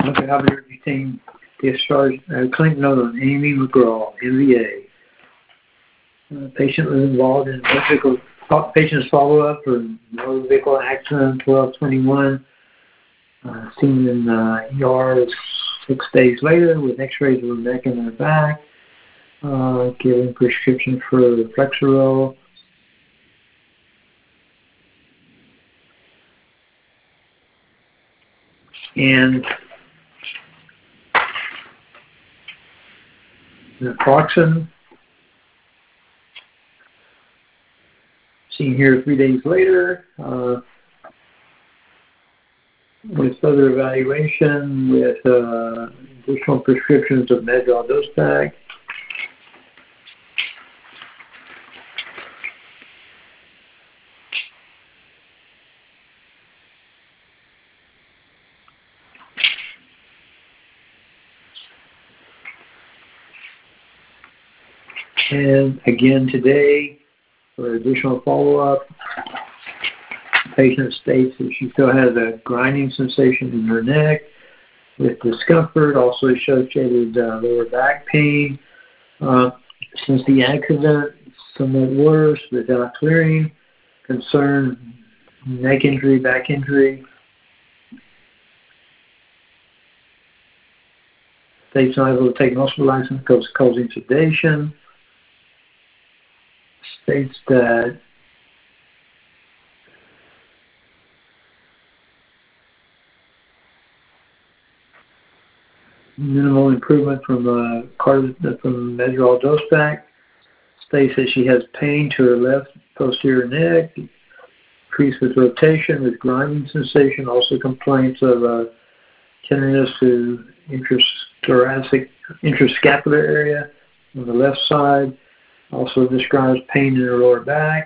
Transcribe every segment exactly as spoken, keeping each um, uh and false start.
Okay, I'll be retained discharge uh, claim note on Amy McGraw, M V A. Uh, patient was involved in vehicle, patient's follow-up for motor vehicle accident twelve twenty-one. Uh, seen in uh, E R six days later with x-rays of her neck and her back. Uh, giving prescription for Flexeril. And naproxen. Seen here three days later uh, with further evaluation with uh, additional prescriptions of Medrol Dostak. And again today, for additional follow-up, the patient states that she still has a grinding sensation in her neck with discomfort, also associated uh, lower back pain. Uh, since the accident, somewhat worse without clearing, concern, neck injury, back injury. States not able to take muscle relaxant because causing sedation. States that minimal improvement from uh, card, from Medrol Dostak. States that she has pain to her left posterior neck, increased with rotation with grinding sensation, also complaints of uh, tenderness to intrathoracic, intrascapular area on the left side. Also describes pain in her lower back.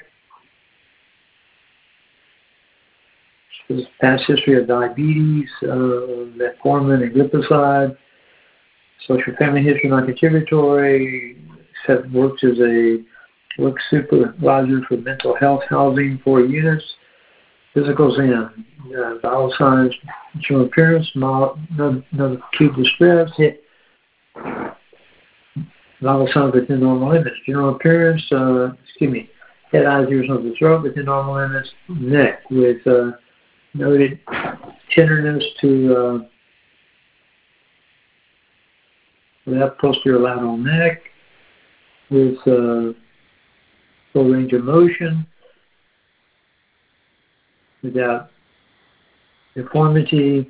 There's past history of diabetes, uh, metformin and glipizide. Social family history non-contributory. Except works as a work supervisor for mental health housing, four units. Physical exam, uh, vital signs, general appearance, mild, no, no acute distress, hit. Vital signs within normal limits. General appearance, uh, excuse me, head, eyes, ears, nose, and throat within normal limits. Neck with uh, noted tenderness to uh, left posterior lateral neck with uh, full range of motion without deformity.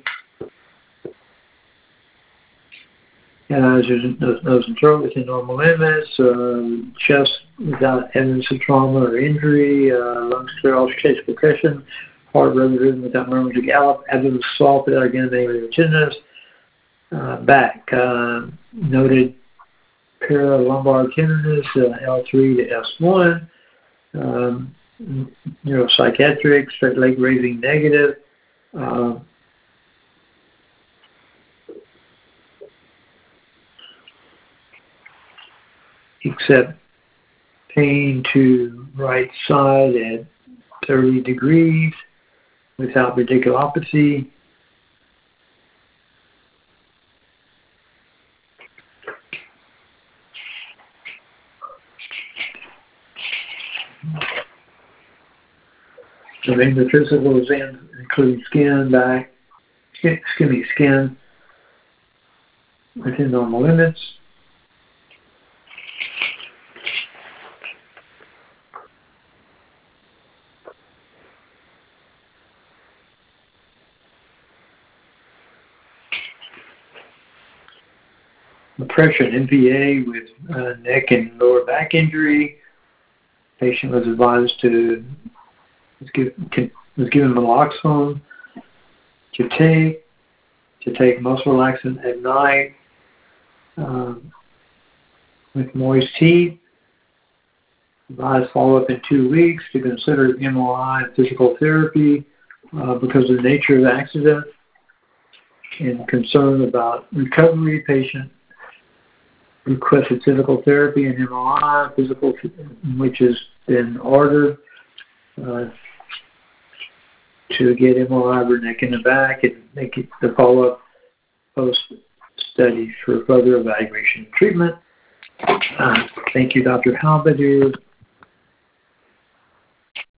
And eyes, nose, nose and throat within normal limits, uh, chest without evidence of trauma or injury, uh, lungs clear, altercation, percussion, heart rhythm rhythm without murmurs or gallop, abdomen soft without again any tenderness, uh, back, uh, noted paralumbar tenderness, uh, L three to S one, um, neuropsychiatric, straight leg raising negative, uh, except pain to right side at thirty degrees without radiculopathy. So then the physical exam includes skin, back, skin, excuse me, skin within normal limits. Depression, N V A with uh, neck and lower back injury. Patient was advised to was, give, was given naloxone to take to take muscle relaxant at night um, with moist heat. Advised follow up in two weeks to consider M R I and physical therapy uh, because of the nature of the accident and concern about recovery. Patient requested physical therapy and M R I, physical, which has been ordered uh, to get M R I of her neck and the back and make it the follow-up post-study for further evaluation and treatment. Uh, thank you, Doctor Halbeder.